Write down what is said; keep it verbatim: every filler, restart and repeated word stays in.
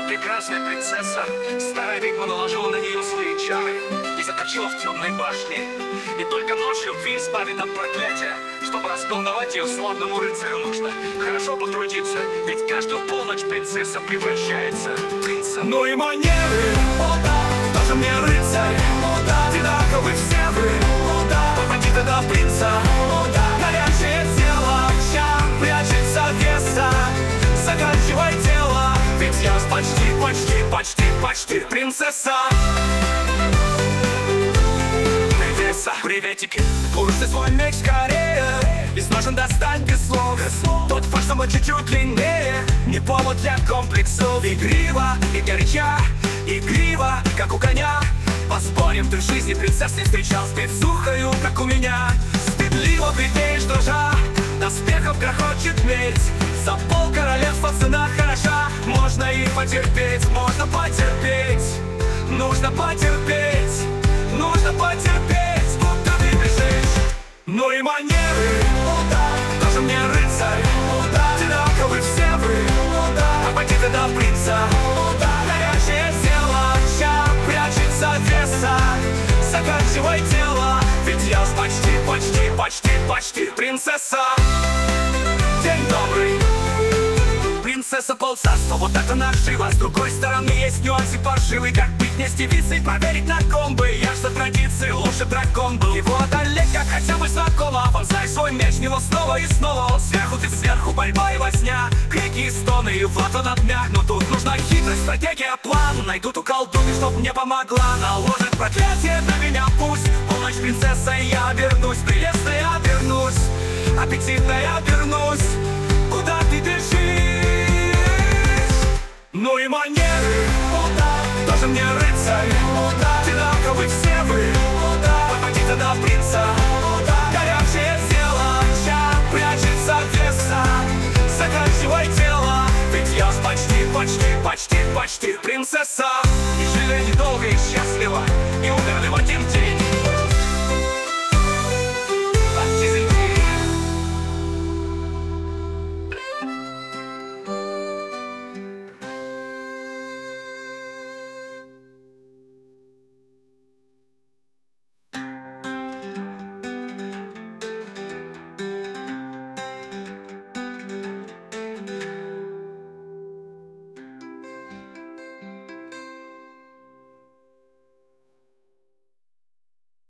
прекрасная принцесса. Старая ведьма наложила на нее свои чары и заточила в темной башне. И только ночью Фи избавит от проклятия. Чтобы расколдовать ее, славному рыцарю нужно хорошо потрудиться. Ведь каждую полночь принцесса превращается в принца. Ну и манеры, о да, даже мне рыцарь, о да, одинаковы все вы, о да, от бандита до принца, о да, горячее тело, чар прячет завеса. Заканчивай дело, ведь я почти, почти, почти, почти принцесса. Принцесса, приветики, пусти свой меч скорее, из ножен достань без слов. Тот факт, что мы чуть-чуть длиннее, не повод для комплексов. Игриво и горяча, игриво, как у коня. Поспорим, ты в жизни принцесс не встречал с спецухою, как у меня. Стыдливо глядишь, дружа, доспехов грохочет медь. За пол королевства цена хороша, можно и потерпеть, можно потерпеть. Нужно потерпеть, нужно потерпеть, будто ты бежишь. Ну и манеры, о да, тоже мне рыцарь, о да, одинаковы все вы, о да, от бандита до принца, о да, горячее тело, чар прячет завеса. Заканчивай дело, ведь я почти, почти, почти, почти принцесса. День добрый, принцесса полцарства, вот это наживо. С другой стороны есть нюансы паршивый, как быть не с девицей, проверить на комбы. Я ж за традиции лучше дракон был. Его одолеть, как хотя бы знакомо. Вонзай свой меч в него снова и снова. Он сверху, ты сверху, борьба и возня, крики и стоны, и вот он обмяк. Но тут нужна хитрость, стратегия, план. Найду ту колдунью, чтоб мне помогла. Наложит проклятие на меня пусть. Полночь принцессой я обернусь, прелестной обернусь, аппетитной обернусь. Куда ты бежишь? Ну и манеры, о да, тоже мне рыцарь, о да, одинаковы все вы, о да, от бандита до принца, о да, горячее тело, чар прячет завеса. Заканчивай дело, ведь я почти, почти, почти, почти принцесса. И жили недолго,